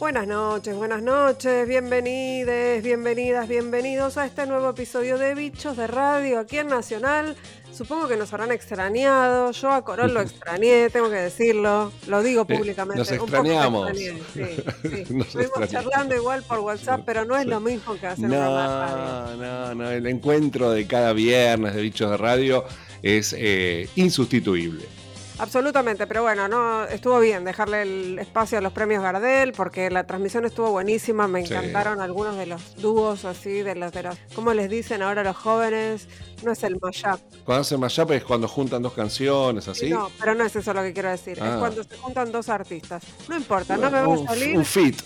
Buenas noches, bienvenides, bienvenidas, bienvenidos a este nuevo episodio de Bichos de Radio aquí en Nacional. Supongo que nos habrán extrañado, yo a Corol lo extrañé, tengo que decirlo, lo digo públicamente. Nos extrañamos. Sí. Estuvimos charlando igual por WhatsApp, pero no es lo mismo que hacer una radio. No, el encuentro de cada viernes de Bichos de Radio es insustituible. Absolutamente, pero bueno, no estuvo bien dejarle el espacio a los premios Gardel porque la transmisión estuvo buenísima, me encantaron algunos de los dúos así, de los, ¿cómo les dicen ahora los jóvenes? No es el mashup. Cuando hacen mashup es cuando juntan dos canciones, ¿así? No, pero no es eso lo que quiero decir, es cuando se juntan dos artistas. No importa, bueno, no me va a salir.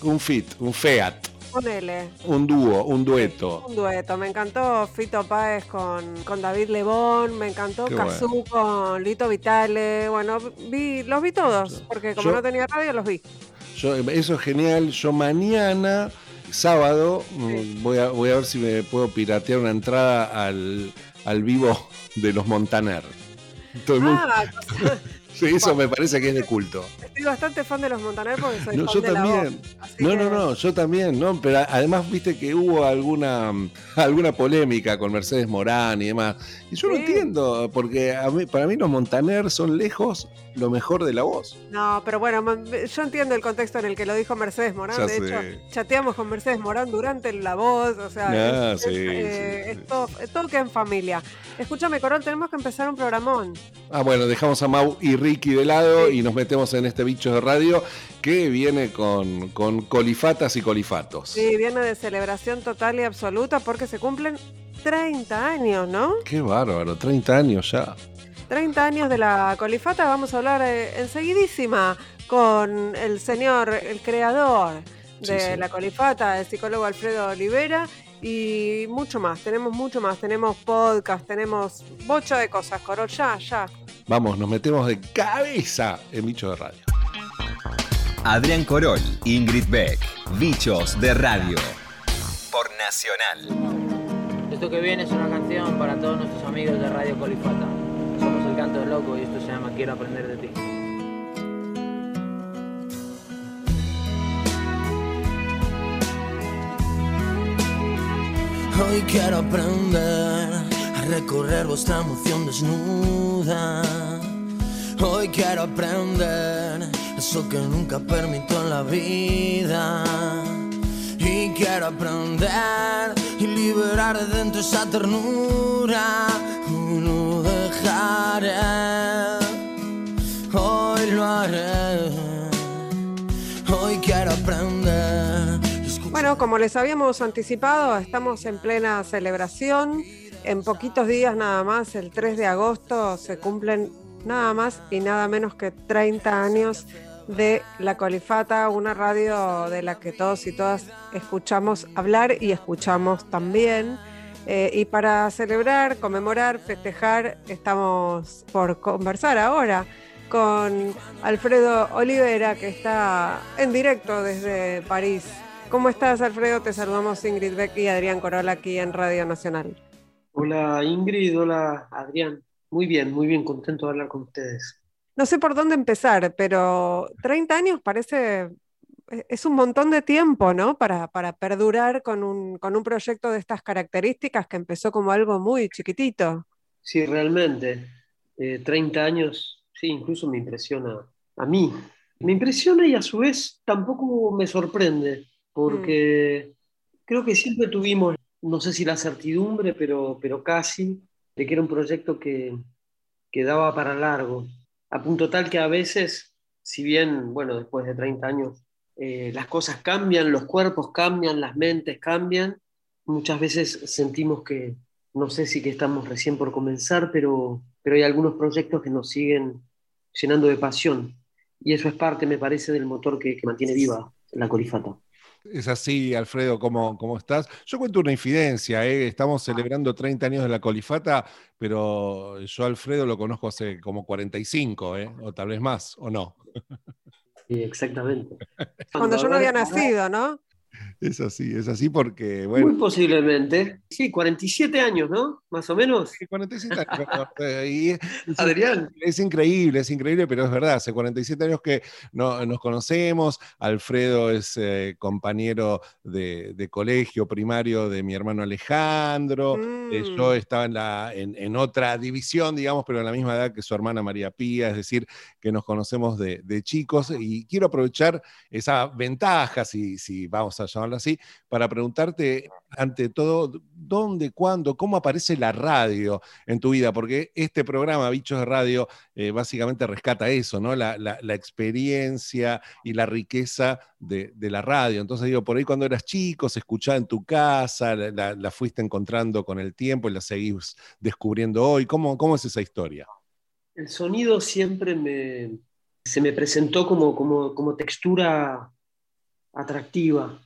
Un feat. Ponele. Un dúo, un dueto. Un dueto, me encantó Fito Páez con David Lebón, me encantó Cazzu con Lito Vitale, bueno, los vi todos, porque como no tenía radio los vi. Eso es genial, yo mañana, sábado, voy a ver si me puedo piratear una entrada al vivo de los Montaner. Todo el mundo... Sí, eso me parece que es de culto. Estoy bastante fan de los Montaner porque soy fan yo de también. La Voz. Yo también, ¿no? Pero además viste que hubo alguna polémica con Mercedes Morán y demás. Y yo no entiendo, porque para mí los Montaner son lejos lo mejor de La Voz. No, pero bueno, yo entiendo el contexto en el que lo dijo Mercedes Morán. Ya de hecho, chateamos con Mercedes Morán durante La Voz. O sea, es todo que en familia. Escúchame, Corol, tenemos que empezar un programón. Bueno, dejamos a Mau y Ricky de lado y nos metemos en este Bichos de Radio que viene con colifatas y colifatos. Sí, viene de celebración total y absoluta porque se cumplen 30 años, ¿no? Qué bárbaro, 30 años ya. 30 años de la colifata, vamos a hablar enseguidísima con el señor, el creador de la colifata, el psicólogo Alfredo Olivera. Y mucho más, tenemos podcast, tenemos bocha de cosas, Corol, ya. Vamos, nos metemos de cabeza en Bichos de Radio. Adrián Corol, Ingrid Beck, Bichos de Radio, por Nacional. Esto que viene es una canción para todos nuestros amigos de Radio Colifata. Somos El Canto del Loco y esto se llama Quiero Aprender de Ti. Hoy quiero aprender a recorrer vuestra emoción desnuda. Hoy quiero aprender eso que nunca permito en la vida. Y quiero aprender y liberar de dentro esa ternura. No dejaré, hoy lo haré. Hoy quiero aprender. Bueno, como les habíamos anticipado, estamos en plena celebración. En poquitos días nada más, el 3 de agosto, se cumplen nada más y nada menos que 30 años de La Colifata, una radio de la que todos y todas escuchamos hablar y escuchamos también. Y para celebrar, conmemorar, festejar, estamos por conversar ahora con Alfredo Olivera, que está en directo desde París. ¿Cómo estás, Alfredo? Te saludamos Ingrid Beck y Adrián Corol aquí en Radio Nacional. Hola Ingrid, hola Adrián. Muy bien, contento de hablar con ustedes. No sé por dónde empezar, pero 30 años parece, es un montón de tiempo, ¿no? Para perdurar con un proyecto de estas características que empezó como algo muy chiquitito. Sí, realmente. 30 años, sí, incluso me impresiona a mí. Me impresiona y a su vez tampoco me sorprende. Porque creo que siempre tuvimos, no sé si la certidumbre, pero casi, de que era un proyecto que daba para largo, a punto tal que a veces, si bien, bueno, después de 30 años, las cosas cambian, los cuerpos cambian, las mentes cambian, muchas veces sentimos que, no sé si que estamos recién por comenzar, pero hay algunos proyectos que nos siguen llenando de pasión, y eso es parte, me parece, del motor que mantiene viva la Colifata. Es así, Alfredo, ¿cómo estás? Yo cuento una infidencia, estamos celebrando 30 años de la Colifata, pero yo a Alfredo lo conozco hace como 45, o tal vez más, ¿o no? Sí, exactamente. Cuando yo no había nacido, ¿no? Es así porque, bueno... Muy posiblemente. Sí, 47 años, ¿no? más o menos. 47 años. Y Adrián. es increíble, pero es verdad, hace 47 años que nos conocemos. Alfredo es compañero de colegio primario de mi hermano Alejandro. Yo estaba en otra división, digamos, pero en la misma edad que su hermana María Pía, es decir, que nos conocemos de chicos. Y quiero aprovechar esa ventaja, si vamos a llamarlo así, para preguntarte, ante todo, ¿dónde, cuándo, cómo aparece la radio en tu vida? Porque este programa, Bichos de Radio, básicamente rescata eso, ¿no? La experiencia y la riqueza de la radio. Entonces digo, por ahí cuando eras chico, se escuchaba en tu casa, la fuiste encontrando con el tiempo y la seguís descubriendo hoy. ¿Cómo es esa historia? El sonido siempre se me presentó como textura atractiva.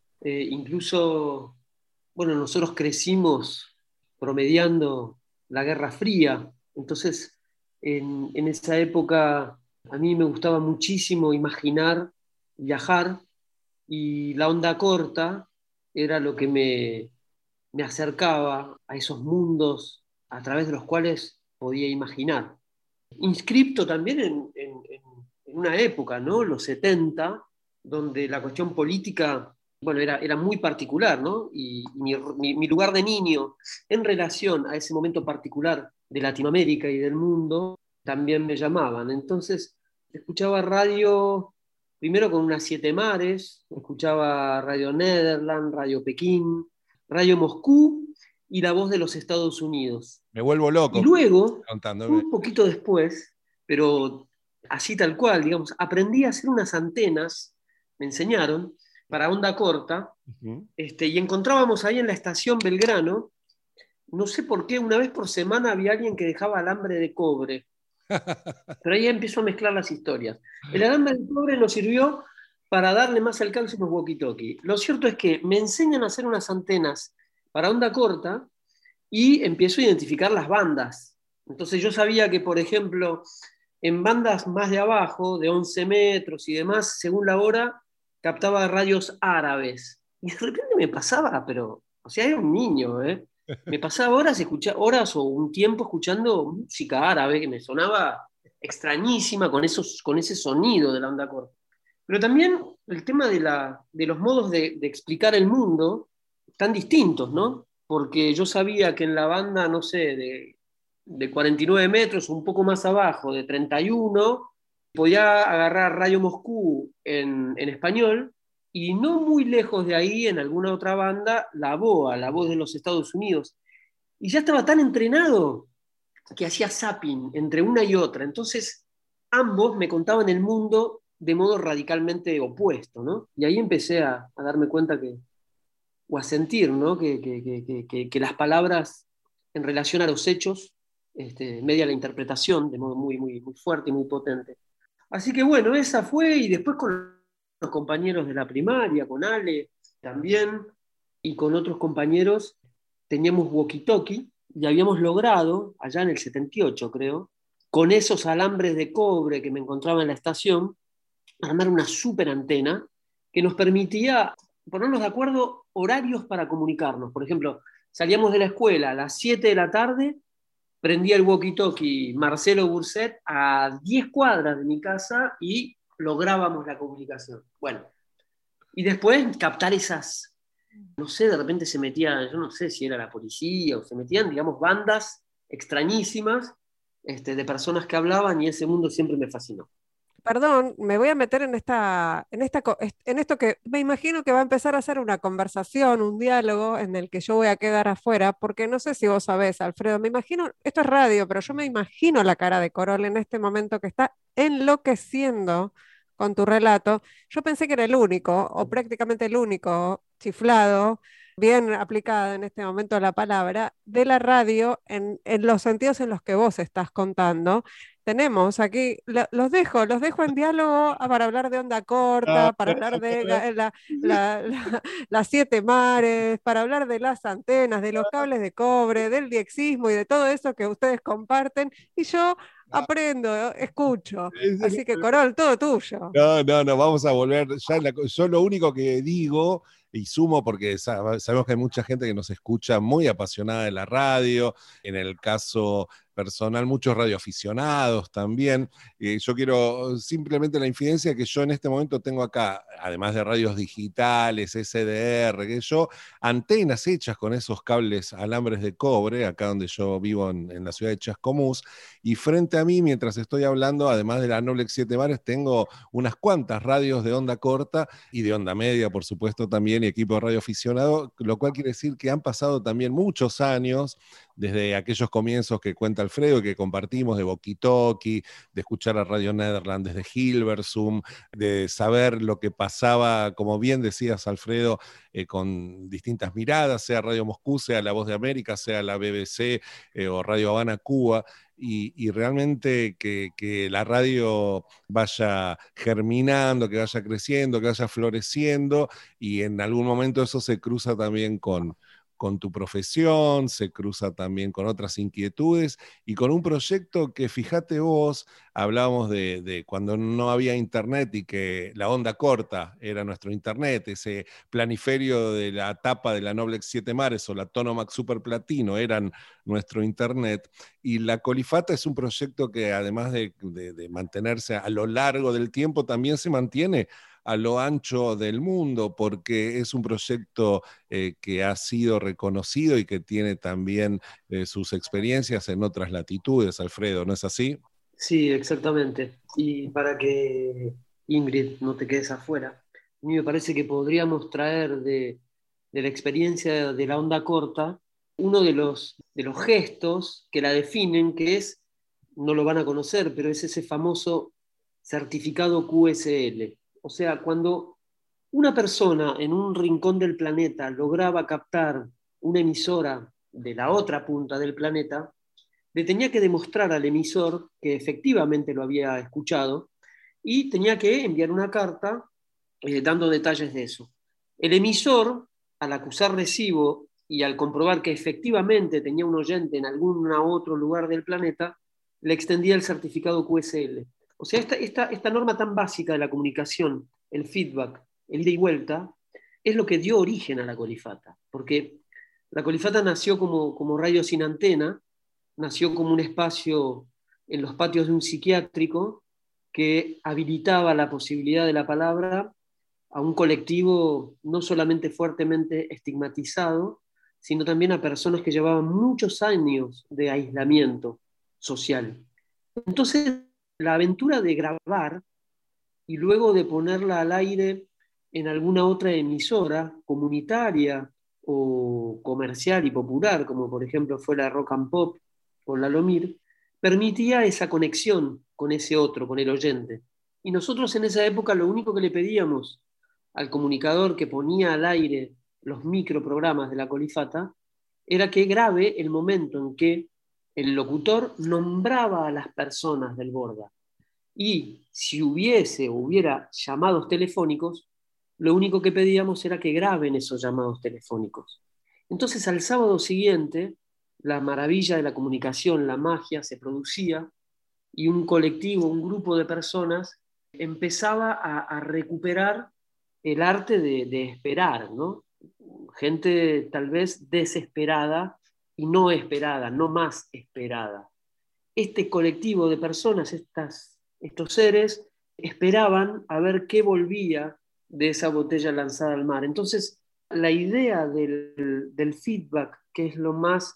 Incluso, bueno, nosotros crecimos promediando la Guerra Fría, entonces en esa época a mí me gustaba muchísimo imaginar, viajar, y la onda corta era lo que me acercaba a esos mundos a través de los cuales podía imaginar. Inscripto también en una época, ¿no? Los 70, donde la cuestión política, bueno, era muy particular, ¿no? Y mi lugar de niño en relación a ese momento particular de Latinoamérica y del mundo también me llamaban. Entonces, escuchaba radio primero con unas 7 mares, escuchaba Radio Nederland, Radio Pekín, Radio Moscú y La Voz de los Estados Unidos. Me vuelvo loco. Y luego, contándome. un poquito después, pero así tal cual, digamos, aprendí a hacer unas antenas, me enseñaron, para onda corta, y encontrábamos ahí en la estación Belgrano, no sé por qué, una vez por semana había alguien que dejaba alambre de cobre. Pero ahí empiezo a mezclar las historias. El alambre de cobre nos sirvió para darle más alcance a los walkie-talkie. Lo cierto es que me enseñan a hacer unas antenas para onda corta y empiezo a identificar las bandas. Entonces yo sabía que, por ejemplo, en bandas más de abajo, de 11 metros y demás, según la hora, captaba radios árabes. Y de repente me pasaba, pero, o sea, era un niño, ¿eh? Me pasaba horas o un tiempo escuchando música árabe que me sonaba extrañísima con ese sonido de la onda corta. Pero también el tema de los modos de explicar el mundo tan distintos, ¿no? Porque yo sabía que en la banda, no sé, de 49 metros, un poco más abajo, de 31, podía agarrar Radio Moscú en español, y no muy lejos de ahí, en alguna otra banda, la BOA, la Voz de los Estados Unidos. Y ya estaba tan entrenado que hacía zapping entre una y otra. Entonces, ambos me contaban el mundo de modo radicalmente opuesto, ¿no? Y ahí empecé a darme cuenta o a sentir, ¿no? Que las palabras en relación a los hechos, media la interpretación, de modo muy, muy, muy fuerte y muy potente. Así que bueno, esa fue, y después con los compañeros de la primaria, con Ale también, y con otros compañeros, teníamos walkie-talkie, y habíamos logrado, allá en el 78 creo, con esos alambres de cobre que me encontraba en la estación, armar una súper antena que nos permitía ponernos de acuerdo horarios para comunicarnos. Por ejemplo, salíamos de la escuela a las 7 de la tarde, prendía el walkie-talkie Marcelo Burset a 10 cuadras de mi casa y lográbamos la comunicación. Bueno, y después captar esas, no sé, de repente se metía, yo no sé si era la policía o se metían, digamos, bandas extrañísimas de personas que hablaban, y ese mundo siempre me fascinó. Perdón, me voy a meter en esto que me imagino que va a empezar a ser una conversación, un diálogo en el que yo voy a quedar afuera, porque no sé si vos sabés, Alfredo, me imagino, esto es radio, pero yo me imagino la cara de Corol en este momento que está enloqueciendo con tu relato. Yo pensé que era el único, o prácticamente el único, chiflado, bien aplicada en este momento la palabra, de la radio en los sentidos en los que vos estás contando. Tenemos aquí, los dejo en diálogo para hablar de onda corta, para hablar de las 7 mares, para hablar de las antenas, de los cables de cobre, del diexismo y de todo eso que ustedes comparten, y yo aprendo, escucho. Así que, Corol, todo tuyo. No, vamos a volver. Yo lo único que digo y sumo porque sabemos que hay mucha gente que nos escucha muy apasionada de la radio, en el caso personal, muchos radioaficionados también. Yo quiero simplemente la infidencia que yo en este momento tengo acá, además de radios digitales, SDR, que yo, antenas hechas con esos cables alambres de cobre, acá donde yo vivo en la ciudad de Chascomús, y frente a mí, mientras estoy hablando, además de la Noblex 7 Mares, tengo unas cuantas radios de onda corta y de onda media, por supuesto, también, y equipo de radioaficionado, lo cual quiere decir que han pasado también muchos años desde aquellos comienzos que cuenta Alfredo y que compartimos de Boquitoki, de escuchar a Radio Nederland desde Hilversum, de saber lo que pasaba, como bien decías, Alfredo, con distintas miradas, sea Radio Moscú, sea La Voz de América, sea la BBC o Radio Habana, Cuba. Y realmente que la radio vaya germinando, que vaya creciendo, que vaya floreciendo, y en algún momento eso se cruza también con tu profesión, se cruza también con otras inquietudes y con un proyecto que, fíjate vos, hablábamos de cuando no había internet y que la onda corta era nuestro internet, ese planiferio de la tapa de la Noblex 7 Mares o la Tonomax Super Platino eran nuestro internet, y la Colifata es un proyecto que, además de mantenerse a lo largo del tiempo, también se mantiene a lo ancho del mundo, porque es un proyecto que ha sido reconocido y que tiene también sus experiencias en otras latitudes, Alfredo, ¿no es así? Sí, exactamente. Y para que Ingrid no te quedes afuera, a mí me parece que podríamos traer de la experiencia de la onda corta uno de los gestos que la definen, que es, no lo van a conocer, pero es ese famoso certificado QSL. O sea, cuando una persona en un rincón del planeta lograba captar una emisora de la otra punta del planeta, le tenía que demostrar al emisor que efectivamente lo había escuchado y tenía que enviar una carta dando detalles de eso. El emisor, al acusar recibo y al comprobar que efectivamente tenía un oyente en algún otro lugar del planeta, le extendía el certificado QSL. O sea, esta norma tan básica de la comunicación, el feedback, el ida y vuelta, es lo que dio origen a la Colifata. Porque la Colifata nació como radio sin antena, nació como un espacio en los patios de un psiquiátrico que habilitaba la posibilidad de la palabra a un colectivo no solamente fuertemente estigmatizado, sino también a personas que llevaban muchos años de aislamiento social. Entonces, la aventura de grabar y luego de ponerla al aire en alguna otra emisora comunitaria o comercial y popular, como por ejemplo fue la Rock and Pop o la Lomir, permitía esa conexión con ese otro, con el oyente. Y nosotros en esa época lo único que le pedíamos al comunicador que ponía al aire los microprogramas de la Colifata era que grabe el momento en que el locutor nombraba a las personas del Borda. Y si hubiera llamados telefónicos, lo único que pedíamos era que graben esos llamados telefónicos. Entonces, al sábado siguiente, la maravilla de la comunicación, la magia, se producía y un colectivo, un grupo de personas empezaba a recuperar el arte de esperar, ¿no? Gente tal vez desesperada y no esperada, no más esperada. Este colectivo de personas, estos seres, esperaban a ver qué volvía de esa botella lanzada al mar. Entonces, la idea del feedback, que es lo más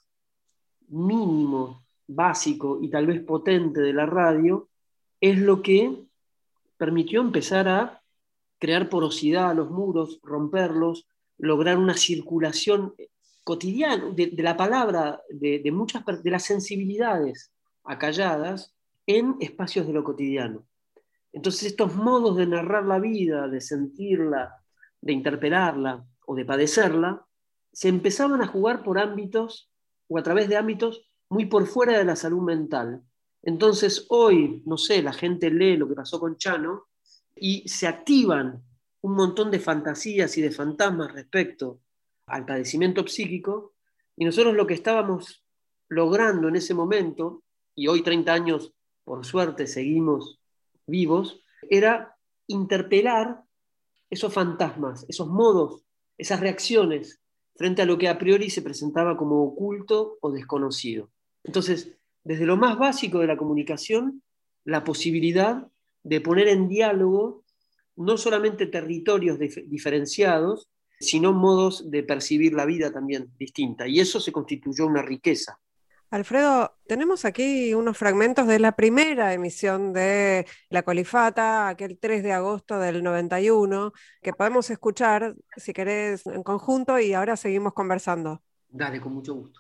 mínimo, básico y tal vez potente de la radio, es lo que permitió empezar a crear porosidad a los muros, romperlos, lograr una circulación cotidiana de la palabra, de muchas de las sensibilidades acalladas en espacios de lo cotidiano. Entonces estos modos de narrar la vida, de sentirla, de interpelarla o de padecerla, se empezaban a jugar por ámbitos o a través de ámbitos muy por fuera de la salud mental. Entonces hoy, no sé, la gente lee lo que pasó con Chano y se activan un montón de fantasías y de fantasmas respecto al padecimiento psíquico, y nosotros lo que estábamos logrando en ese momento, y hoy 30 años, por suerte, seguimos vivos, era interpelar esos fantasmas, esos modos esas reacciones frente a lo que a priori se presentaba como oculto o desconocido. Entonces, desde lo más básico de la comunicación, la posibilidad de poner en diálogo no solamente territorios diferenciados, sino modos de percibir la vida también distinta. Y eso se constituyó una riqueza. Alfredo, tenemos aquí unos fragmentos de la primera emisión de La Colifata, aquel 3 de agosto del 91, que podemos escuchar, si querés, en conjunto, y ahora seguimos conversando. Dale, con mucho gusto.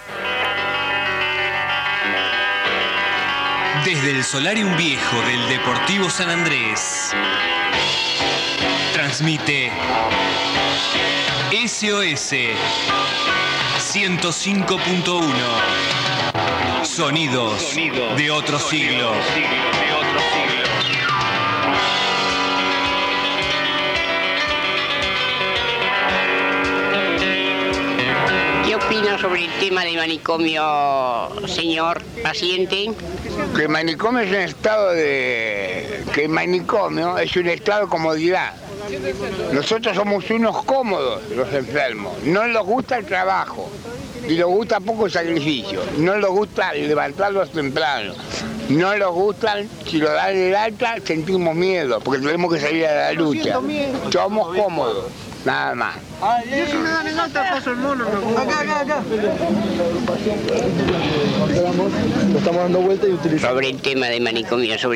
Desde el Solarium Viejo del Deportivo San Andrés, transmite SOS 105.1. Sonidos de otro siglo. ¿Qué opina sobre el tema del manicomio, señor paciente? Que el manicomio es un estado de comodidad. Nosotros somos unos cómodos, los enfermos. No nos gusta el trabajo y nos gusta poco el sacrificio. No nos gusta levantarlos temprano. No nos gustan, si lo dan el alta, sentimos miedo, porque tenemos que salir a la lucha. Somos cómodos, nada más. Yo si me dan el alta paso el mono. Acá. Lo estamos dando vuelta y utilizamos. Sobre el tema de manicomio. Yo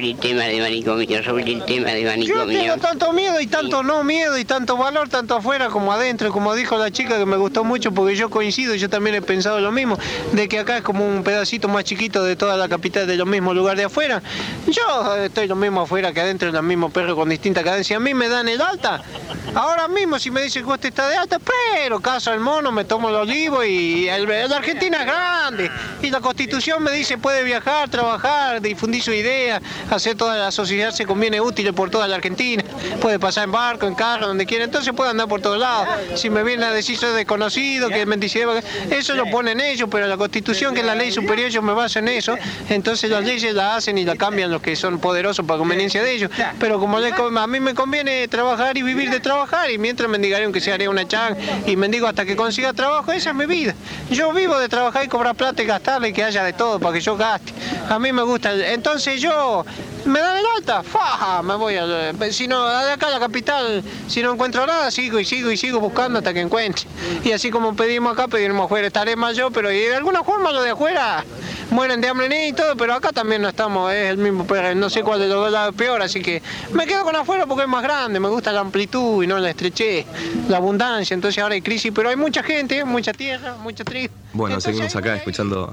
tengo tanto miedo y tanto no miedo y tanto valor, tanto afuera como adentro, como dijo la chica, que me gustó mucho porque yo coincido, yo también he pensado lo mismo, de que acá es como un pedacito más chiquito de toda la capital, de los mismos lugares de afuera. Yo estoy lo mismo afuera que adentro, en el mismo perro con distinta cadencia. A mí me dan el alta. Ahora mismo si me dicen que usted está de alta, pero caso el mono, me tomo el olivo y la Argentina es grande. Y la Constitución me dice puede viajar, trabajar, difundir su idea, hacer toda la sociedad se conviene útil por toda la Argentina. Puede pasar en barco, en carro, donde quiera, entonces puede andar por todos lados. Si me viene a decir soy desconocido, que es mendicidad, eso lo ponen ellos, pero la Constitución, que es la ley superior, yo me baso en eso, entonces las leyes la hacen y la cambian los que son poderosos para conveniencia de ellos. Pero como a mí me conviene trabajar y vivir de trabajar, y mientras mendigaré aunque se haré una chan y mendigo hasta que consiga trabajo, esa es mi vida. Yo vivo de trabajar y cobrar plata y gastarle y que haya de todo para que yo gaste. A mí me gusta, entonces yo me dan el alta, faja, me voy si no, de acá a la capital, si no encuentro nada, sigo buscando hasta que encuentre. Y así como pedimos acá, pedimos afuera, estaré más yo, pero y de alguna forma los de afuera mueren de hambre y todo, pero acá también no estamos, es el mismo, no sé cuál de los dos lados es peor, así que me quedo con afuera porque es más grande, me gusta la amplitud y no la estrechez, la abundancia, entonces ahora hay crisis, pero hay mucha gente, mucha tierra, mucha trigo. Bueno, entonces, seguimos acá escuchando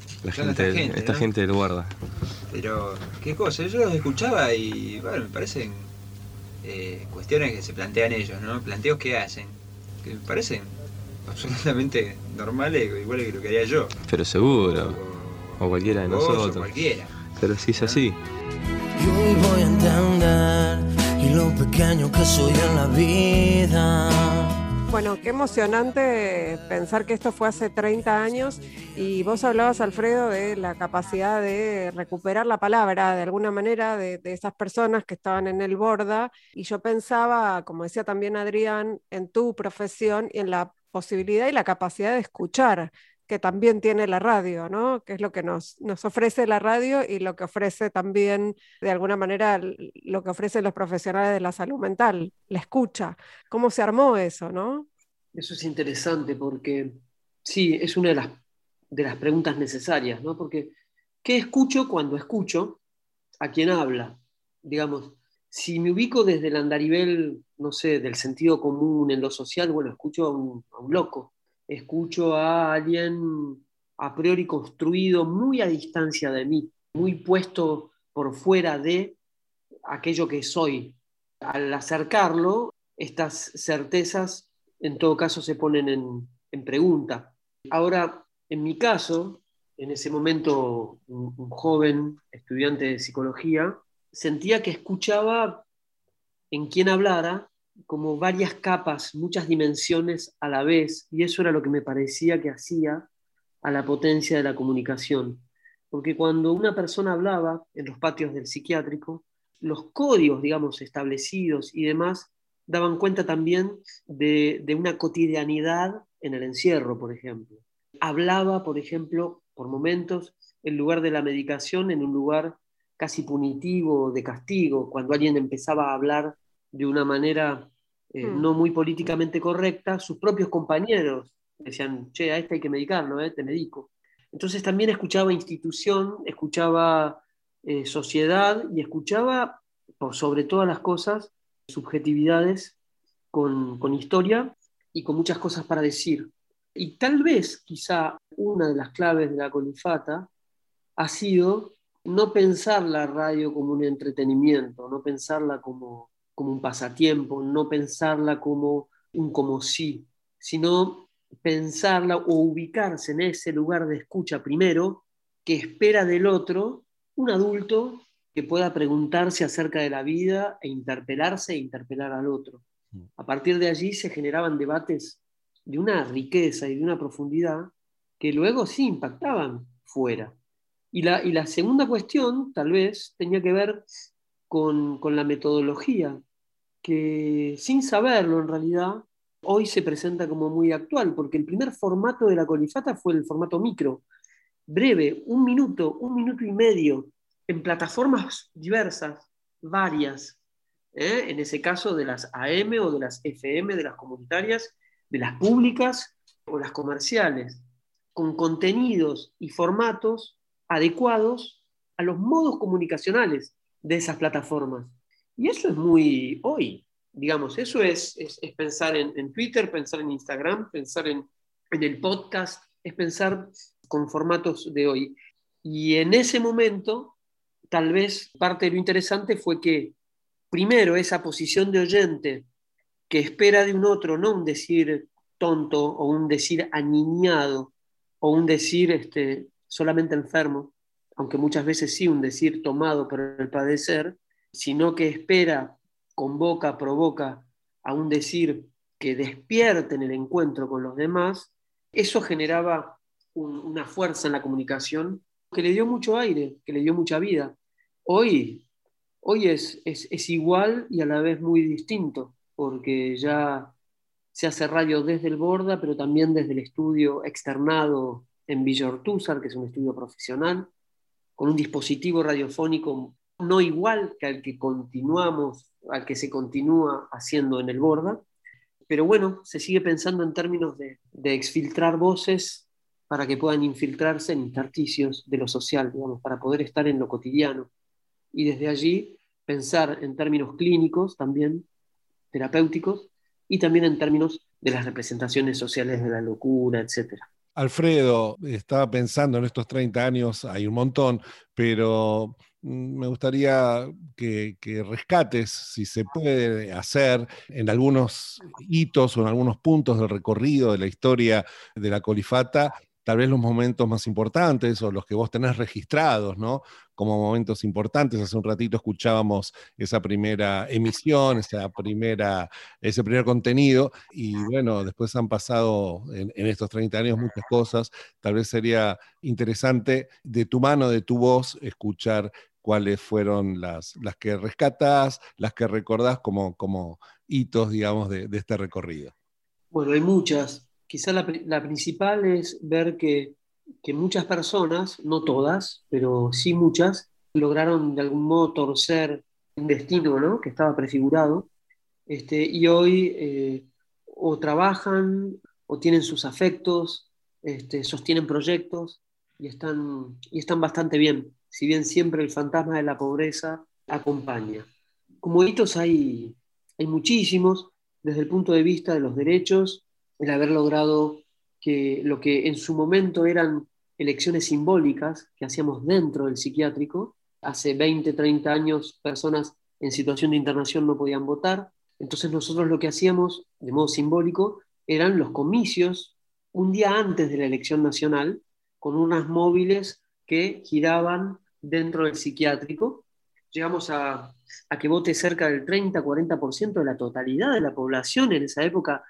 esta gente del guarda. Pero, ¿qué cosa? Yo los escuchaba y, bueno, me parecen cuestiones que se plantean ellos, ¿no? Planteos que hacen, que me parecen absolutamente normales, igual que lo que haría yo. Pero seguro. O cualquiera de nosotros. Cualquiera. Pero si es así. Yo hoy voy a entender y lo pequeño que soy en la vida. Bueno, qué emocionante pensar que esto fue hace 30 años y vos hablabas, Alfredo, de la capacidad de recuperar la palabra de alguna manera de esas personas que estaban en el borda, y yo pensaba, como decía también Adrián, en tu profesión y en la posibilidad y la capacidad de escuchar que también tiene la radio, ¿no? Que es lo que nos ofrece la radio y lo que ofrece también, de alguna manera, lo que ofrecen los profesionales de la salud mental, la escucha. ¿Cómo se armó eso, no? Eso es interesante porque, sí, es una de las preguntas necesarias, ¿no? Porque, ¿qué escucho cuando escucho a quien habla? Digamos, si me ubico desde el andarivel, no sé, del sentido común, en lo social, bueno, escucho a un loco. Escucho a alguien a priori construido muy a distancia de mí, muy puesto por fuera de aquello que soy. Al acercarlo, estas certezas en todo caso se ponen en pregunta. Ahora, en mi caso, en ese momento un joven estudiante de psicología, sentía que escuchaba en quien hablara como varias capas, muchas dimensiones a la vez, y eso era lo que me parecía que hacía a la potencia de la comunicación. Porque cuando una persona hablaba en los patios del psiquiátrico, los códigos, digamos, establecidos y demás, daban cuenta también de una cotidianidad en el encierro, por ejemplo. Hablaba, por ejemplo, por momentos, en lugar de la medicación, en un lugar casi punitivo, de castigo, cuando alguien empezaba a hablar de una manera no muy políticamente correcta, sus propios compañeros decían, che, a este hay que medicarlo, te medico. Entonces también escuchaba institución, escuchaba sociedad y escuchaba, por sobre todas las cosas, subjetividades con historia y con muchas cosas para decir. Y tal vez, quizá, una de las claves de la Colifata ha sido no pensar la radio como un entretenimiento, no pensarla como un pasatiempo, no pensarla como un como sí, sino pensarla o ubicarse en ese lugar de escucha primero, que espera del otro un adulto que pueda preguntarse acerca de la vida e interpelarse e interpelar al otro. A partir de allí se generaban debates de una riqueza y de una profundidad que luego sí impactaban fuera. Y la segunda cuestión, tal vez, tenía que ver con la metodología, que sin saberlo en realidad, hoy se presenta como muy actual, porque el primer formato de la Colifata fue el formato micro, breve, 1 minuto, 1 minuto y medio, en plataformas diversas, varias, en ese caso de las AM o de las FM, de las comunitarias, de las públicas o las comerciales, con contenidos y formatos adecuados a los modos comunicacionales de esas plataformas. Y eso es muy hoy, digamos, eso es pensar en Twitter, pensar en Instagram, pensar en el podcast, es pensar con formatos de hoy. Y en ese momento, tal vez parte de lo interesante fue que, primero, esa posición de oyente que espera de un otro, no un decir tonto o un decir aniñado o un decir solamente enfermo, aunque muchas veces sí un decir tomado por el padecer, sino que espera, convoca, provoca a un decir que despierte en el encuentro con los demás, eso generaba una fuerza en la comunicación que le dio mucho aire, que le dio mucha vida. Hoy es igual y a la vez muy distinto, porque ya se hace radio desde el Borda, pero también desde el estudio externado en Villa Ortúzar, que es un estudio profesional, con un dispositivo radiofónico no igual que al que se continúa haciendo en el Borda, pero bueno, se sigue pensando en términos de exfiltrar voces para que puedan infiltrarse en intersticios de lo social, digamos, para poder estar en lo cotidiano. Y desde allí pensar en términos clínicos también, terapéuticos, y también en términos de las representaciones sociales de la locura, etc. Alfredo, estaba pensando en estos 30 años, hay un montón, pero me gustaría que rescates, si se puede hacer, en algunos hitos o en algunos puntos del recorrido de la historia de la Colifata, tal vez los momentos más importantes o los que vos tenés registrados, ¿no? Como momentos importantes. Hace un ratito escuchábamos esa primera emisión, ese primer contenido, y bueno, después han pasado en estos 30 años muchas cosas. Tal vez sería interesante de tu mano, de tu voz, escuchar cuáles fueron las que rescatás, las que recordás como hitos, digamos, de este recorrido. Bueno, hay muchas. Quizá la principal es ver que muchas personas, no todas, pero sí muchas, lograron de algún modo torcer un destino, ¿no?, que estaba prefigurado, y hoy o trabajan o tienen sus afectos, sostienen proyectos y están bastante bien, si bien siempre el fantasma de la pobreza acompaña. Como hitos hay muchísimos, desde el punto de vista de los derechos, el haber logrado que lo que en su momento eran elecciones simbólicas que hacíamos dentro del psiquiátrico, hace 20, 30 años personas en situación de internación no podían votar, entonces nosotros lo que hacíamos de modo simbólico eran los comicios un día antes de la elección nacional, con unas móviles que giraban dentro del psiquiátrico. Llegamos a que vote cerca del 30-40% de la totalidad de la población en esa época,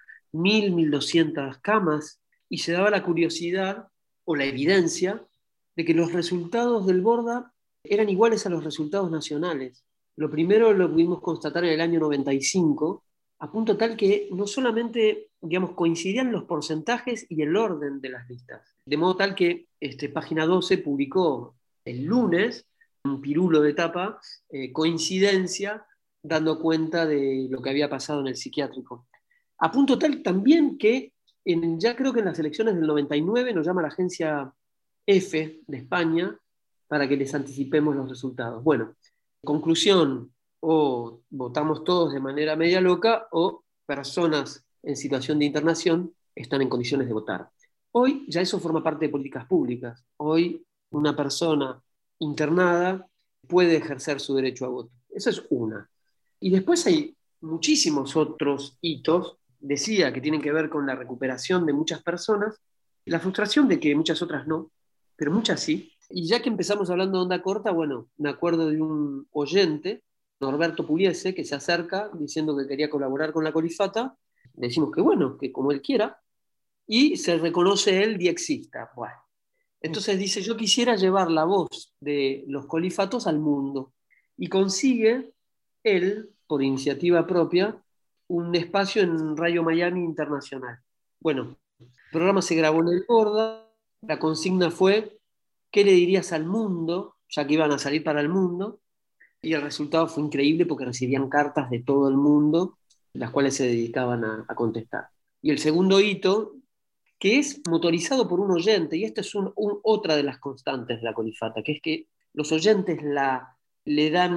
1.200 camas, y se daba la curiosidad o la evidencia de que los resultados del Borda eran iguales a los resultados nacionales. Lo primero lo pudimos constatar en el año 95, a punto tal que no solamente, digamos, coincidían los porcentajes y el orden de las listas. De modo tal que Página 12 publicó el lunes un pirulo de tapa, coincidencia, dando cuenta de lo que había pasado en el psiquiátrico. A punto tal también que ya creo que en las elecciones del 99 nos llama la agencia F de España para que les anticipemos los resultados. Bueno, conclusión, o votamos todos de manera media loca o personas en situación de internación están en condiciones de votar. Hoy ya eso forma parte de políticas públicas. Hoy una persona internada puede ejercer su derecho a voto. Esa es una. Y después hay muchísimos otros hitos, decía, que tienen que ver con la recuperación de muchas personas, la frustración de que muchas otras no, pero muchas sí. Y ya que empezamos hablando de onda corta, bueno, me acuerdo de un oyente, Norberto Pugliese, que se acerca diciendo que quería colaborar con la Colifata. Le decimos que bueno, que como él quiera, y se reconoce él diexista. Bueno, entonces dice, yo quisiera llevar la voz de los colifatos al mundo, y consigue él, por iniciativa propia, un espacio en Radio Miami Internacional. Bueno, el programa se grabó en el Borda, la consigna fue, ¿qué le dirías al mundo? Ya que iban a salir para el mundo, y el resultado fue increíble porque recibían cartas de todo el mundo, las cuales se dedicaban a contestar. Y el segundo hito, que es motorizado por un oyente, y esta es otra de las constantes de la Colifata, que es que los oyentes le dan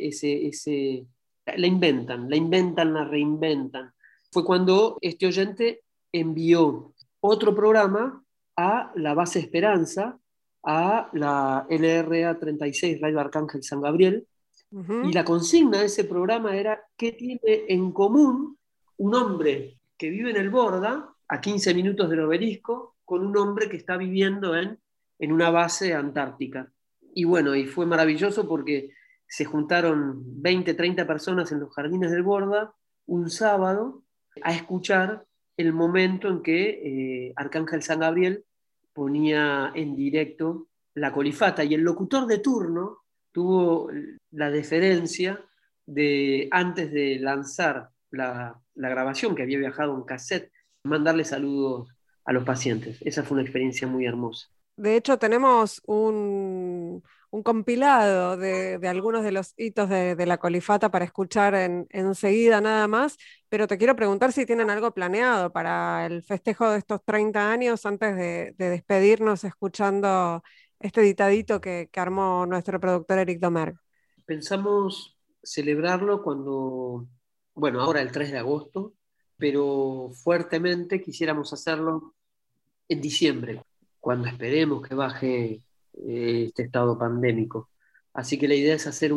la inventan, la reinventan. Fue cuando este oyente envió otro programa a la base Esperanza, a la LRA 36, Radio Arcángel San Gabriel, y la consigna de ese programa era ¿qué tiene en común un hombre que vive en el Borda, a 15 minutos del obelisco, con un hombre que está viviendo en una base antártica? Y bueno, y fue maravilloso porque se juntaron 20, 30 personas en los jardines del Borda un sábado a escuchar el momento en que Arcángel San Gabriel ponía en directo la Colifata, y el locutor de turno tuvo la deferencia de, antes de lanzar la grabación, que había viajado en cassette, mandarle saludos a los pacientes. Esa fue una experiencia muy hermosa. De hecho, tenemos un compilado de algunos de los hitos de la Colifata para escuchar enseguida nada más, pero te quiero preguntar si tienen algo planeado para el festejo de estos 30 años antes de despedirnos escuchando este editadito que armó nuestro productor Eric Domergue. Pensamos celebrarlo bueno, ahora el 3 de agosto, pero fuertemente quisiéramos hacerlo en diciembre, cuando esperemos que baje este estado pandémico. Así que la idea es hacer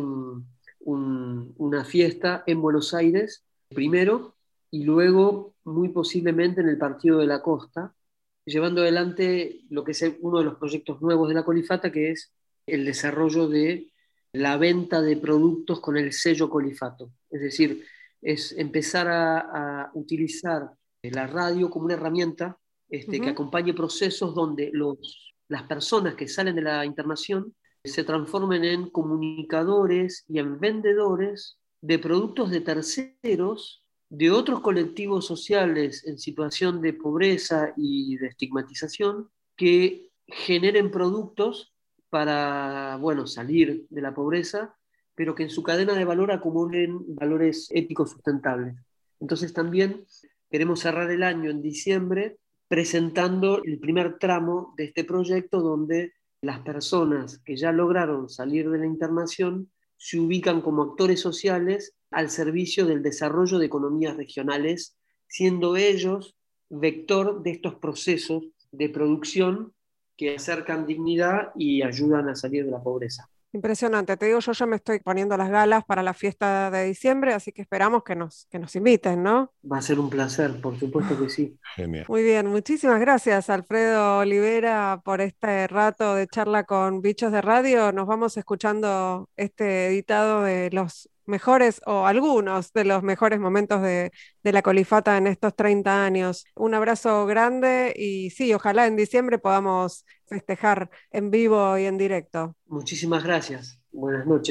una fiesta en Buenos Aires primero, y luego muy posiblemente en el Partido de la Costa, llevando adelante lo que es uno de los proyectos nuevos de la Colifata, que es el desarrollo de la venta de productos con el sello Colifato. Es decir, es empezar a utilizar la radio como una herramienta que acompañe procesos donde las personas que salen de la internación se transformen en comunicadores y en vendedores de productos de terceros, de otros colectivos sociales en situación de pobreza y de estigmatización, que generen productos para, bueno, salir de la pobreza, pero que en su cadena de valor acumulen valores éticos sustentables. Entonces también queremos cerrar el año en diciembre presentando el primer tramo de este proyecto, donde las personas que ya lograron salir de la internación se ubican como actores sociales al servicio del desarrollo de economías regionales, siendo ellos vector de estos procesos de producción que acercan dignidad y ayudan a salir de la pobreza. Impresionante, te digo, yo ya me estoy poniendo las galas para la fiesta de diciembre, así que esperamos que nos inviten, ¿no? Va a ser un placer, por supuesto que sí. Genial. Muy bien, muchísimas gracias Alfredo Olivera por este rato de charla con Bichos de Radio. Nos vamos escuchando este editado de los mejores, o algunos de los mejores momentos de la Colifata en estos 30 años. Un abrazo grande y sí, ojalá en diciembre podamos festejar en vivo y en directo. Muchísimas gracias. Buenas noches.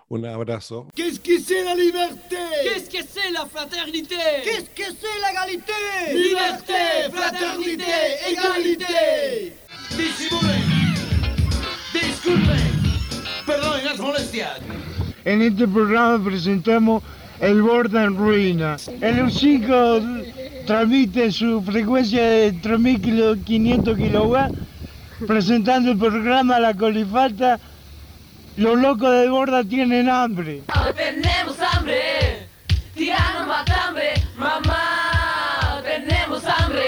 Un abrazo. Qu'est-ce que c'est la liberté? Qu'est-ce que c'est la fraternité? Qu'est-ce que c'est l'égalité? Liberté, fraternité, égalité. Disimulen, disculpen, perdonen las molestias. En este programa presentamos El Borde en Ruinas. El hocico transmite su frecuencia de 3.500 kilowatts, presentando el programa La Colifata. Los locos de Borda tienen hambre. Tenemos hambre, tirano matambre, mamá, tenemos hambre.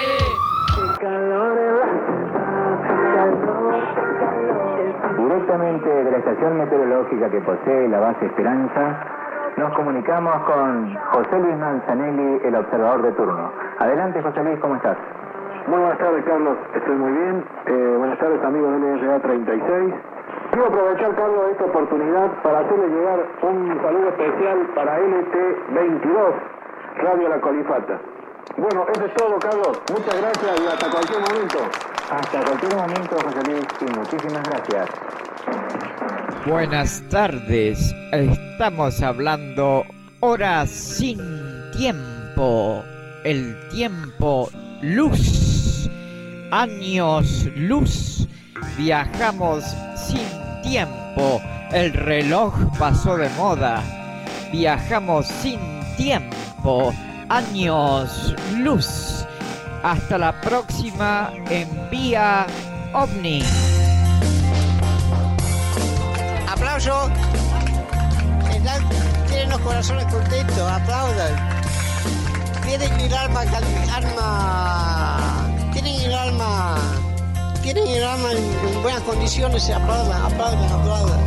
Directamente de la estación meteorológica que posee la base Esperanza, nos comunicamos con José Luis Manzanelli, el observador de turno. Adelante, José Luis, ¿cómo estás? Muy buenas tardes, Carlos. Estoy muy bien. Buenas tardes, amigos de LRA 36. Quiero aprovechar, Carlos, esta oportunidad para hacerle llegar un saludo especial para LT22, Radio La Colifata. Bueno, eso es todo, Carlos. Muchas gracias y hasta cualquier momento. Hasta cualquier momento, José Luis, y muchísimas gracias. Buenas tardes. Estamos hablando horas sin tiempo. El tiempo luz. Años luz. Viajamos sin tiempo. El reloj pasó de moda. Viajamos sin tiempo. Años luz. Hasta la próxima en Vía OVNI. ¡Aplauso! Tienen los corazones contentos, aplaudan. Tienen el alma, tienen el alma en buenas condiciones, aplaudan.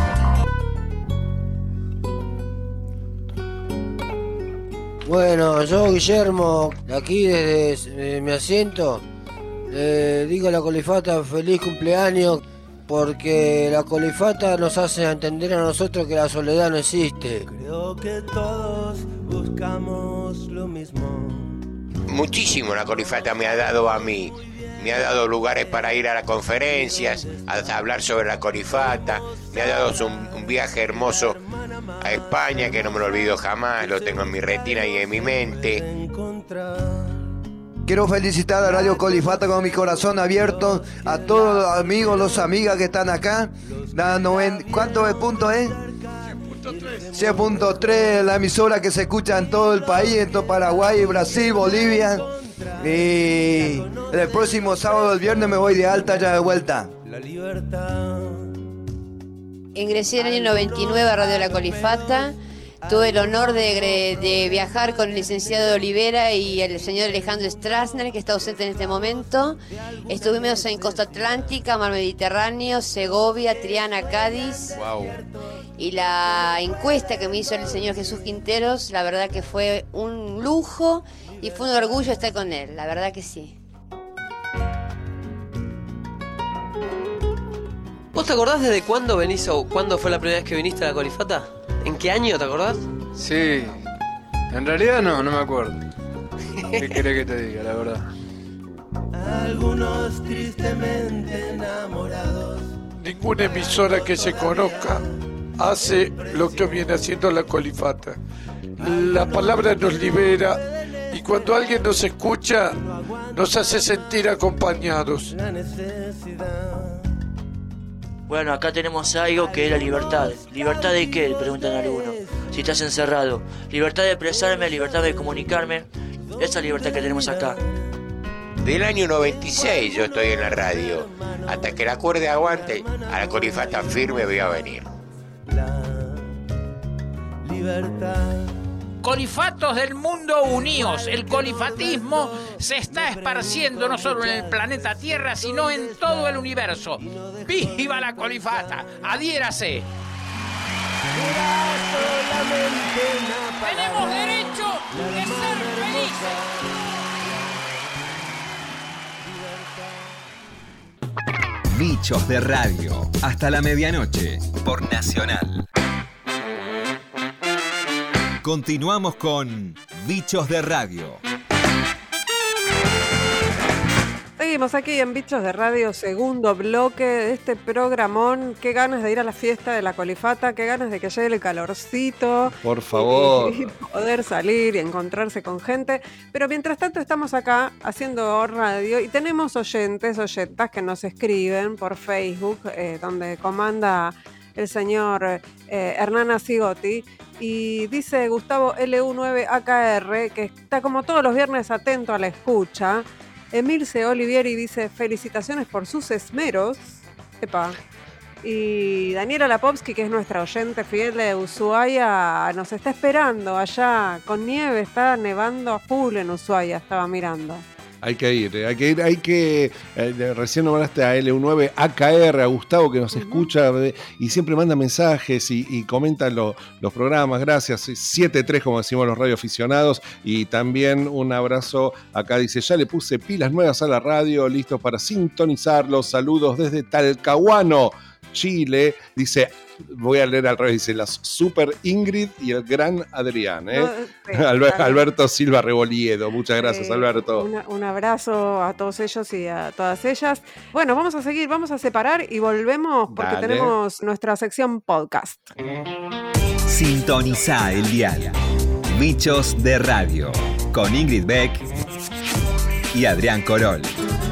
Bueno, yo, Guillermo, de aquí desde mi asiento, le digo a la Colifata feliz cumpleaños, porque la Colifata nos hace entender a nosotros que la soledad no existe. Creo que todos buscamos lo mismo. Muchísimo la Colifata me ha dado a mí. Me ha dado lugares para ir a las conferencias, a hablar sobre la Colifata. Me ha dado un viaje hermoso a España que no me lo olvido jamás. Lo tengo en mi retina y en mi mente. Quiero felicitar a Radio Colifata con mi corazón abierto, a todos los amigos, las amigas que están acá. ¿Cuánto punto es? 100.3, la emisora que se escucha en todo el país, en todo Paraguay, Brasil, Bolivia. Y el próximo sábado, el viernes, me voy de alta ya de vuelta. Ingresé en el año 99 a Radio La Colifata. Tuve el honor de viajar con el licenciado Olivera y el señor Alejandro Strassner, que está ausente en este momento. Estuvimos en Costa Atlántica, Mar Mediterráneo, Segovia, Triana, Cádiz. Wow. Y la encuesta que me hizo el señor Jesús Quinteros, la verdad que fue un lujo y fue un orgullo estar con él, la verdad que sí. ¿Vos te acordás desde cuándo venís o cuándo fue la primera vez que viniste a La Colifata? ¿En qué año te acordás? Sí, en realidad no me acuerdo. ¿Qué querés que te diga, la verdad? Algunos tristemente enamorados. Ninguna emisora que se conozca hace lo que viene haciendo La Colifata. La palabra nos libera y cuando alguien nos escucha nos hace sentir acompañados. Bueno, acá tenemos algo que es la libertad. ¿Libertad de qué?, preguntan algunos. Si estás encerrado. Libertad de expresarme, libertad de comunicarme. Esa libertad que tenemos acá. Del año 96 yo estoy en la radio. Hasta que la cuerda aguante, a La Colifata firme voy a venir. Colifatos del mundo unidos. El colifatismo se está esparciendo no solo en el planeta Tierra, sino en todo el universo. ¡Viva la Colifata! ¡Adhiérase! ¡Tenemos derecho de ser felices! Bichos de Radio, hasta la medianoche, por Nacional. Continuamos con Bichos de Radio. Seguimos aquí en Bichos de Radio, segundo bloque de este programón. Qué ganas de ir a la fiesta de la Colifata, qué ganas de que llegue el calorcito. Por favor. Y poder salir y encontrarse con gente. Pero mientras tanto estamos acá haciendo radio y tenemos oyentas que nos escriben por Facebook, donde comanda el señor Hernán Asigotti. Y dice Gustavo LU9AKR, que está como todos los viernes atento a la escucha. Emilce Olivieri dice felicitaciones por sus esmeros. Epa. Y Daniela Lapovsky, que es nuestra oyente fiel de Ushuaia, nos está esperando allá con nieve. Está nevando a full en Ushuaia, estaba mirando. Hay que ir. Recién nombraste a L9 AKR, a Gustavo, que nos escucha y siempre manda mensajes y comenta los programas. Gracias. 7-3, como decimos los radioaficionados. Y también un abrazo. Acá dice: ya le puse pilas nuevas a la radio, listos para sintonizarlos. Saludos desde Talcahuano, Chile. Dice, voy a leer al revés, dice la super Ingrid y el gran Adrián. Alberto Silva Reboliedo. Muchas gracias, Alberto. Un abrazo a todos ellos y a todas ellas. Bueno, vamos a seguir, vamos a separar y volvemos porque tenemos nuestra sección podcast. Sintoniza el dial. Bichos de Radio, con Ingrid Beck y Adrián Corol.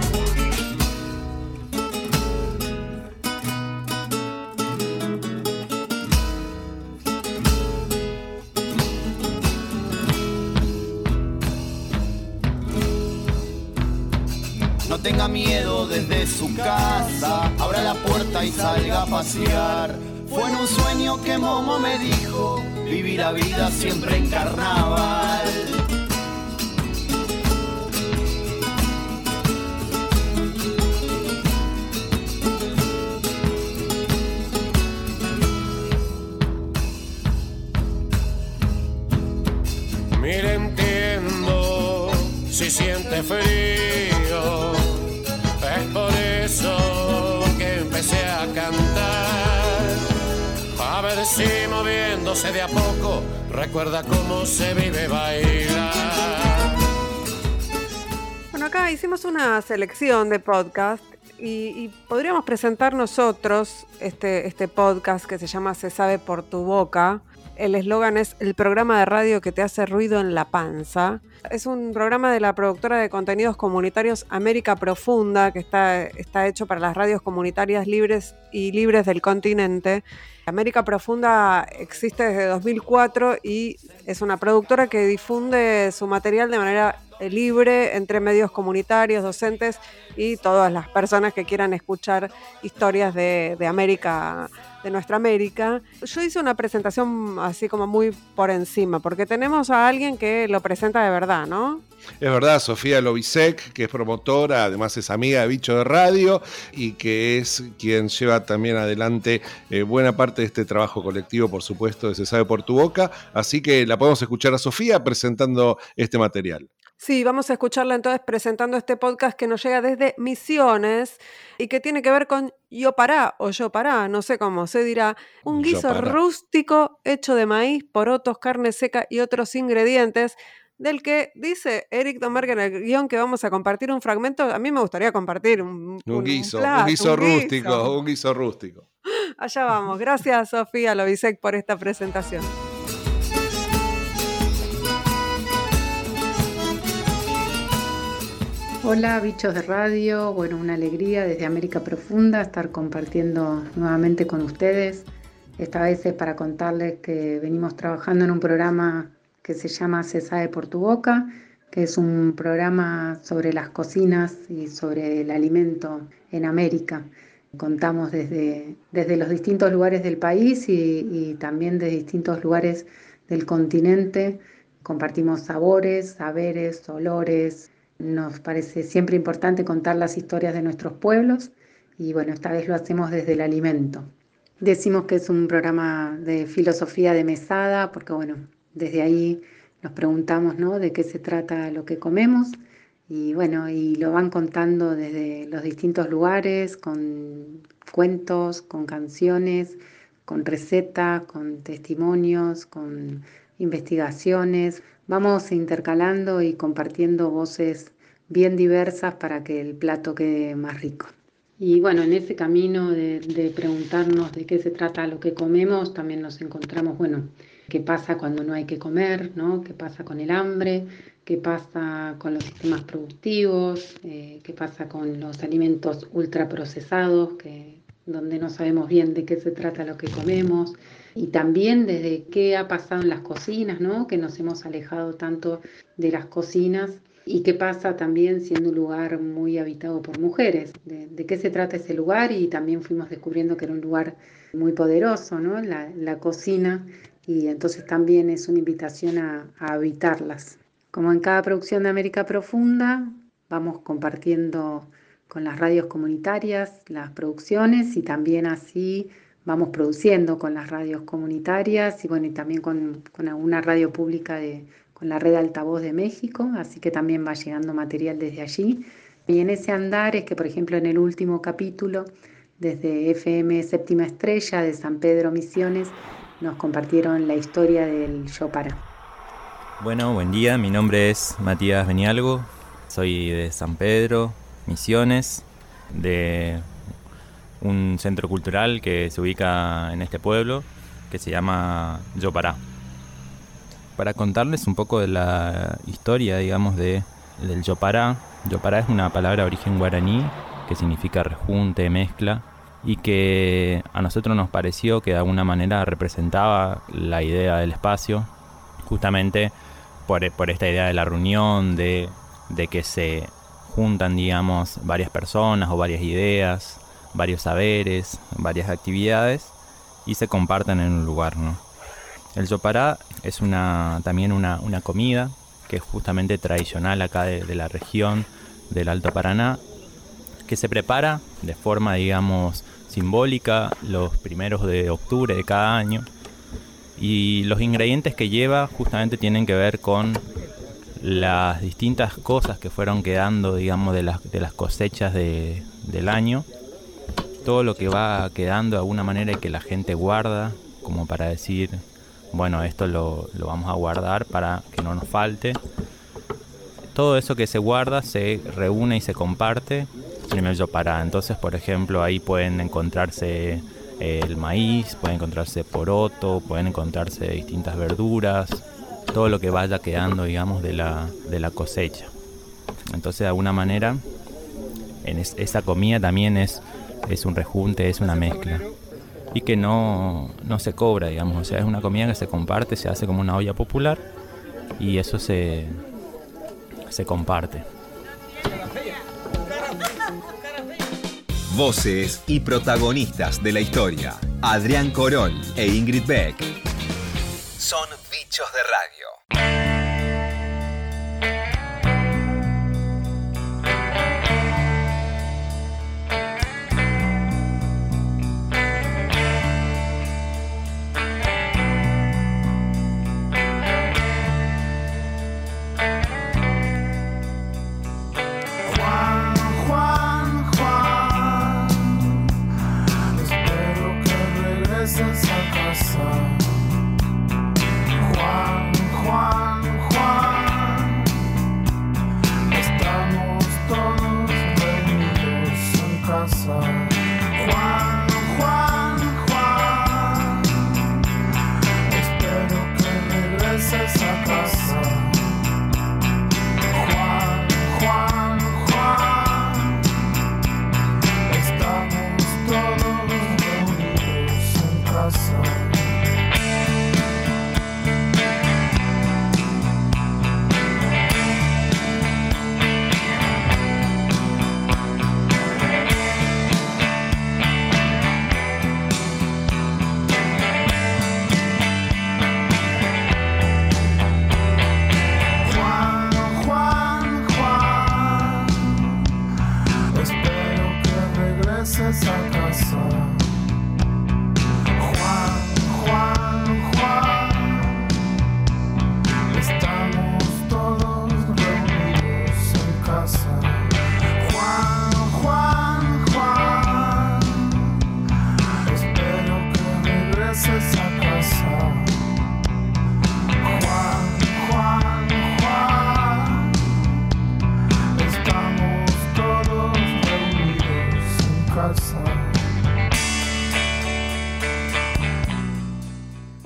No tenga miedo desde su casa, abra la puerta y salga a pasear. Fue en un sueño que Momo me dijo, vivir la vida siempre en carnaval. Mire, entiendo si siente frío, es por eso que empecé a cantar, a ver si moviéndose de a poco recuerda cómo se vive bailar. Bueno, acá hicimos una selección de podcast y podríamos presentar nosotros este podcast que se llama Se sabe por tu boca. El eslogan es el programa de radio que te hace ruido en la panza. Es un programa de la productora de contenidos comunitarios América Profunda, que está hecho para las radios comunitarias libres del continente. América Profunda existe desde 2004 y es una productora que difunde su material de manera libre entre medios comunitarios, docentes y todas las personas que quieran escuchar historias de América, de nuestra América. Yo hice una presentación así como muy por encima, porque tenemos a alguien que lo presenta de verdad, ¿no? Es verdad, Sofía Lobisek, que es promotora, además es amiga de Bicho de Radio y que es quien lleva también adelante buena parte de este trabajo colectivo, por supuesto, de Se sabe por tu boca. Así que la podemos escuchar a Sofía presentando este material. Sí, vamos a escucharla entonces presentando este podcast que nos llega desde Misiones y que tiene que ver con Yopará o Yopará, no sé cómo se dirá, un guiso rústico hecho de maíz, porotos, carne seca y otros ingredientes, del que dice Eric Domergue en el guión que vamos a compartir un fragmento. A mí me gustaría compartir un guiso rústico. Allá vamos. Gracias, Sofía Lobisek, por esta presentación. Hola, bichos de radio. Bueno, una alegría desde América Profunda estar compartiendo nuevamente con ustedes. Esta vez es para contarles que venimos trabajando en un programa que se llama Se sabe por tu boca, que es un programa sobre las cocinas y sobre el alimento en América. Contamos desde los distintos lugares del país y también de distintos lugares del continente. Compartimos sabores, saberes, olores. Nos parece siempre importante contar las historias de nuestros pueblos y bueno, esta vez lo hacemos desde el alimento. Decimos que es un programa de filosofía de mesada porque bueno, desde ahí nos preguntamos, ¿no?, de qué se trata lo que comemos y bueno, y lo van contando desde los distintos lugares, con cuentos, con canciones, con recetas, con testimonios, con investigaciones. Vamos intercalando y compartiendo voces bien diversas para que el plato quede más rico. Y bueno, en ese camino de preguntarnos de qué se trata lo que comemos, también nos encontramos, bueno, qué pasa cuando no hay que comer, ¿no? Qué pasa con el hambre, qué pasa con los sistemas productivos, qué pasa con los alimentos ultraprocesados, donde no sabemos bien de qué se trata lo que comemos, y también desde qué ha pasado en las cocinas, ¿no? Que nos hemos alejado tanto de las cocinas. ¿Y qué pasa también siendo un lugar muy habitado por mujeres? ¿De qué se trata ese lugar? Y también fuimos descubriendo que era un lugar muy poderoso, ¿no? La cocina, y entonces también es una invitación a habitarlas. Como en cada producción de América Profunda, vamos compartiendo con las radios comunitarias las producciones, y también así vamos produciendo con las radios comunitarias y bueno, y también con alguna radio pública con la red Altavoz de México, así que también va llegando material desde allí. Y en ese andar es que, por ejemplo, en el último capítulo, desde FM Séptima Estrella de San Pedro Misiones, nos compartieron la historia del Yopara. Bueno, buen día, mi nombre es Matías Benialgo, soy de San Pedro Misiones, de un centro cultural que se ubica en este pueblo, que se llama Yopara. Para contarles un poco de la historia, digamos, del Yopara. Yopara es una palabra de origen guaraní que significa rejunte, mezcla, y que a nosotros nos pareció que de alguna manera representaba la idea del espacio, justamente por esta idea de la reunión, de que se juntan, digamos, varias personas o varias ideas, varios saberes, varias actividades, y se comparten en un lugar, ¿no? El Yopara es también una comida que es justamente tradicional acá de la región del Alto Paraná, que se prepara de forma, digamos, simbólica los primeros de octubre de cada año, y los ingredientes que lleva justamente tienen que ver con las distintas cosas que fueron quedando, digamos, de las cosechas del año, todo lo que va quedando de alguna manera y que la gente guarda como para decir, bueno, esto lo vamos a guardar para que no nos falte. Todo eso que se guarda se reúne y se comparte en el Yopara. Entonces, por ejemplo, ahí pueden encontrarse el maíz, pueden encontrarse poroto, pueden encontrarse distintas verduras, todo lo que vaya quedando, digamos, de la cosecha. Entonces, de alguna manera, esa comida también es un rejunte, es una mezcla. Y que no se cobra, digamos, o sea, es una comida que se comparte, se hace como una olla popular, y eso se comparte. Voces y protagonistas de la historia. Adrián Corol e Ingrid Beck son bichos de radio.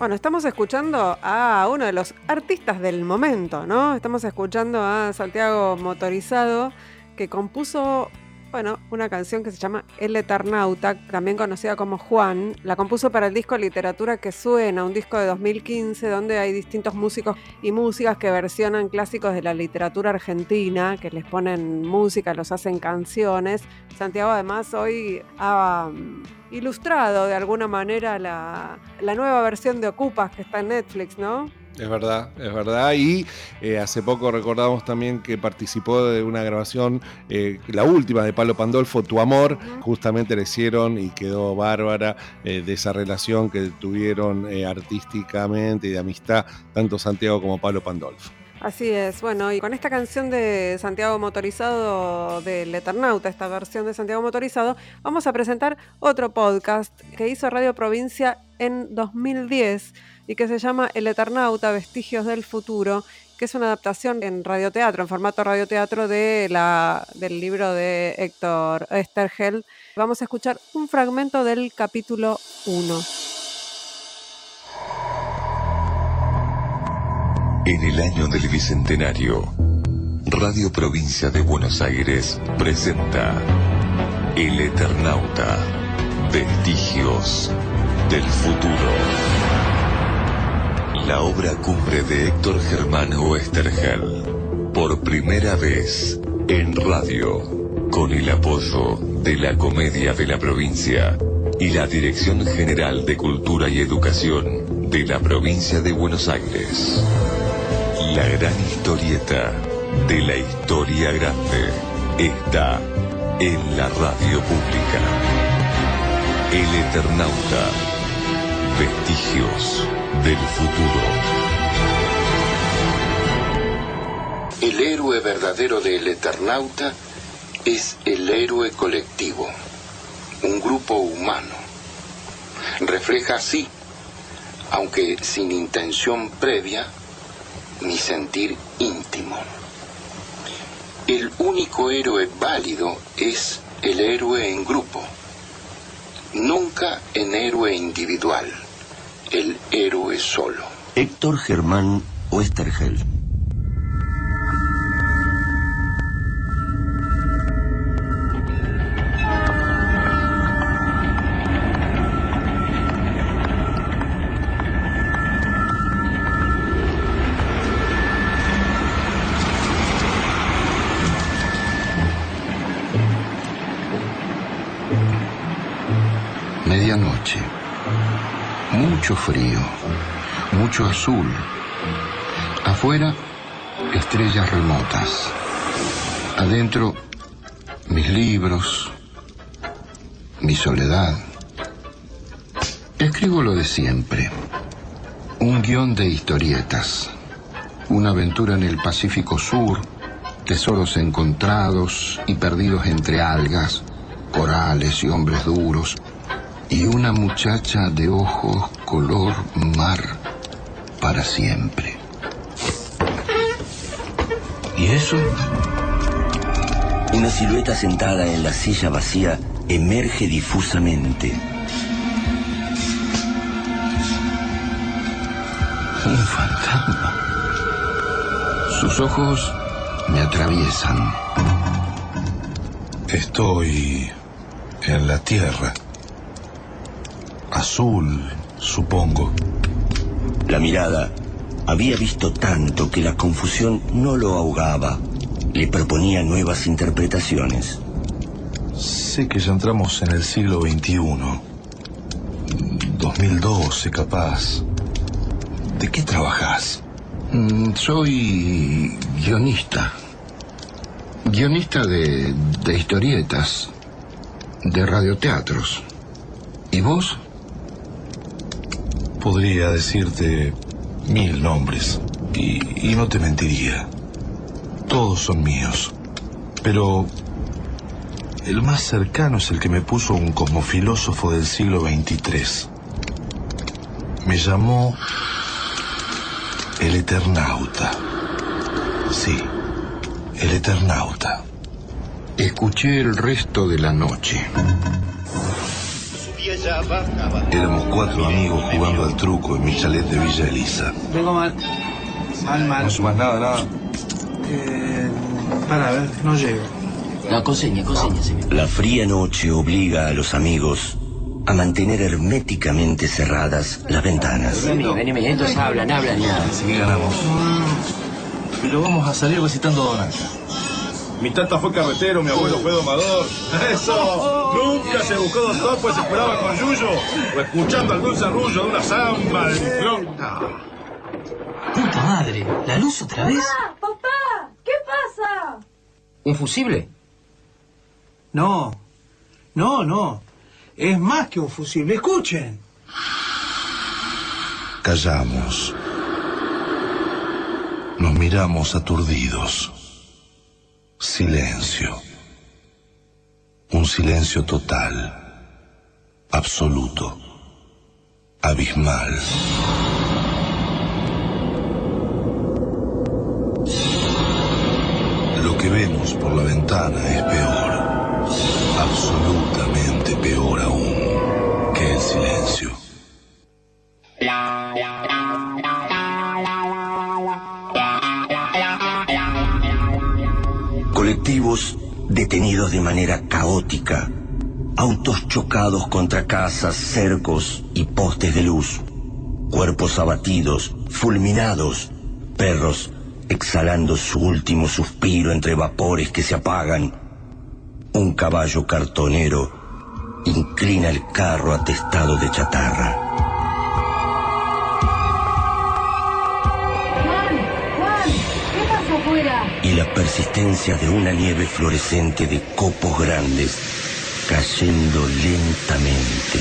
Bueno, estamos escuchando a uno de los artistas del momento, ¿no? Estamos escuchando a Santiago Motorizado, que compuso, bueno, una canción que se llama El Eternauta, también conocida como Juan. La compuso para el disco Literatura que Suena, un disco de 2015 donde hay distintos músicos y músicas que versionan clásicos de la literatura argentina, que les ponen música, los hacen canciones. Santiago además hoy ha ilustrado de alguna manera la nueva versión de Ocupas que está en Netflix, ¿no? Es verdad. Y hace poco recordamos también que participó de una grabación, la última de Palo Pandolfo, Tu Amor, justamente le hicieron y quedó bárbara de esa relación que tuvieron artísticamente y de amistad, tanto Santiago como Palo Pandolfo. Así es, bueno, y con esta canción de Santiago Motorizado, del Eternauta, esta versión de Santiago Motorizado, vamos a presentar otro podcast que hizo Radio Provincia en 2010 y que se llama El Eternauta, Vestigios del Futuro, que es una adaptación en radioteatro, en formato radioteatro del libro de Héctor Oesterheld. Vamos a escuchar un fragmento del capítulo 1. En el año del Bicentenario, Radio Provincia de Buenos Aires presenta El Eternauta, Vestigios del Futuro. La obra cumbre de Héctor Germán Oesterheld, por primera vez en radio, con el apoyo de la Comedia de la Provincia y la Dirección General de Cultura y Educación de la Provincia de Buenos Aires. La gran historieta de la historia grande está en la radio pública. El Eternauta, Vestigios del Futuro. El héroe verdadero del Eternauta es el héroe colectivo, un grupo humano. Refleja así, aunque sin intención previa, mi sentir íntimo. El único héroe válido es el héroe en grupo, nunca en héroe individual, el héroe solo. Héctor Germán Oesterheld. Medianoche, mucho frío, mucho azul. Afuera, estrellas remotas. Adentro, mis libros, mi soledad. Escribo lo de siempre. Un guión de historietas. Una aventura en el Pacífico Sur, tesoros encontrados y perdidos entre algas, corales y hombres duros. Y una muchacha de ojos color mar para siempre. ¿Y eso? Una silueta sentada en la silla vacía emerge difusamente. Un fantasma. Sus ojos me atraviesan. Estoy en la tierra. Azul, supongo. La mirada había visto tanto que la confusión no lo ahogaba. Le proponía nuevas interpretaciones. Sé que ya entramos en el siglo XXI. 2012, capaz. ¿De qué trabajas? Soy guionista. Guionista de historietas, de radioteatros. ¿Y vos? Podría decirte 1000 nombres y no te mentiría. Todos son míos. Pero el más cercano es el que me puso un cosmofilósofo del siglo XXIII. Me llamó el Eternauta. Sí, el Eternauta. Escuché el resto de la noche. Subía Éramos 4 amigos jugando al truco en mi chalet de Villa Elisa. Vengo mal. Mal. ¿No sumas nada? Para, a ver, no llego. No, con señas, señor. La fría noche obliga a los amigos a mantener herméticamente cerradas las ventanas. Vení, entonces hablan y nada. Así que ganamos. Pero vamos a salir recitando Donata. Mi tata fue carretero, mi abuelo fue domador. ¡Eso! Nunca se buscó doctor, pues se esperaba con yuyo. O escuchando al dulce arrullo de una samba de flauta. ¡Puta madre! ¿La luz otra vez? ¡Papá! ¿Qué pasa? ¿Un fusible? No. Es más que un fusible. Escuchen. Callamos. Nos miramos aturdidos. Silencio. Un silencio total. Absoluto. Abismal. Lo que vemos por la ventana es peor. Absolutamente peor aún que el silencio. Colectivos detenidos de manera caótica, autos chocados contra casas, cercos y postes de luz, cuerpos abatidos, fulminados, perros exhalando su último suspiro entre vapores que se apagan. Un caballo cartonero inclina el carro atestado de chatarra. Juan, ¿qué pasa afuera? Y la persistencia de una nieve fluorescente de copos grandes cayendo lentamente.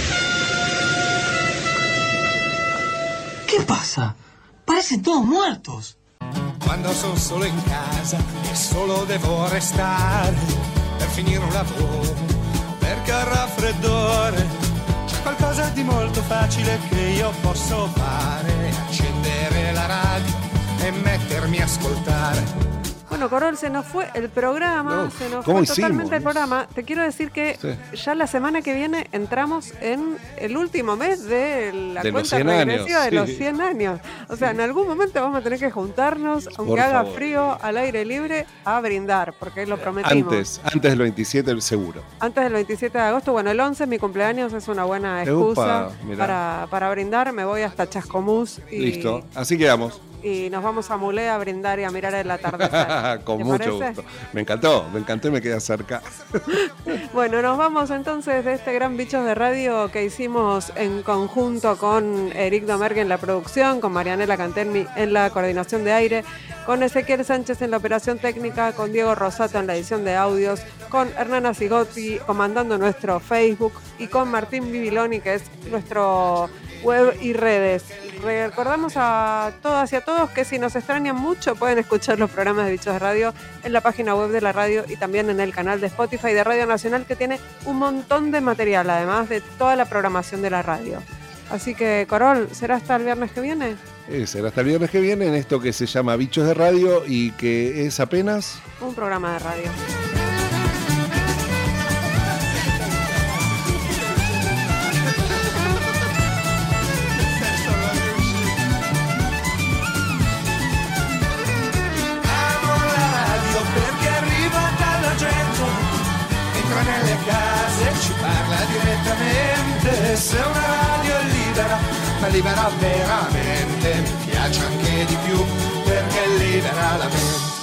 ¿Qué pasa? Parecen todos muertos. Quando sono solo in casa e solo devo restare per finire un lavoro, perché al raffreddore c'è qualcosa di molto facile che io posso fare: accendere la radio e mettermi a ascoltare. Bueno, Corol, se nos fue el programa, se nos fue totalmente el programa. Te quiero decir que ya la semana que viene entramos en el último mes de la cuenta regresiva de los 100 años. O sea, en algún momento vamos a tener que juntarnos, aunque haga frío, al aire libre, a brindar, porque lo prometimos. Antes del 27 seguro. Antes del 27 de agosto. Bueno, el 11, mi cumpleaños, es una buena excusa para brindar. Me voy hasta Chascomús. Listo, así quedamos. Y nos vamos a Mulé a brindar y a mirar el atardecer. Con mucho gusto. Me encantó y me quedé cerca. Bueno, nos vamos entonces de este gran Bichos de Radio que hicimos en conjunto con Eric Domergue en la producción, con Marianela Cantelmi en la coordinación de aire, con Ezequiel Sánchez en la operación técnica, con Diego Rosato en la edición de audios, con Hernana Sigotti comandando nuestro Facebook y con Martín Bibiloni, que es nuestro web y redes. Recordamos a todas y a todos que si nos extrañan mucho pueden escuchar los programas de Bichos de Radio en la página web de la radio y también en el canal de Spotify de Radio Nacional, que tiene un montón de material, además de toda la programación de la radio. Así que, Corol, ¿será hasta el viernes que viene? Será hasta el viernes que viene en esto que se llama Bichos de Radio y que es apenas un programa de radio. Nelle case ci parla direttamente, se una radio è libera, ma libera veramente, mi piace anche di più perché libera la mente.